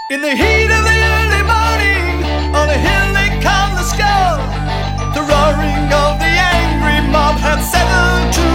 In the heat of the early morning, on a hill they call the skull, the roaring of the angry mob had settled to